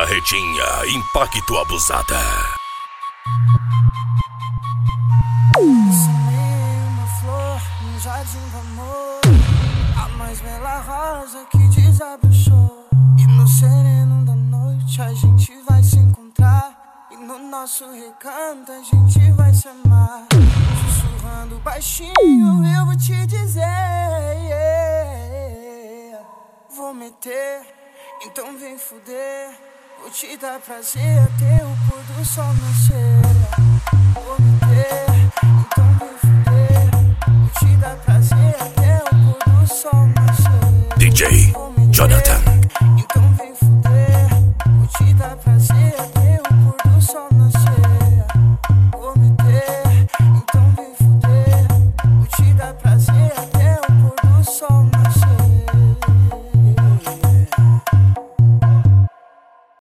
Carretinha Impacto Abusada. Semei uma flor num jardim do amor, a mais bela rosa que desabrochou. E no sereno da noite a gente vai se encontrar, e no nosso recanto a gente vai se amar. Sussurrando baixinho eu vou te dizer, vou meter, então vem fuder. Vou te dar prazer até o pôr do sol nascer. Vou meter, então vem fuder. Vou te dar prazer até o pôr do sol nascer. DJ Jonathan.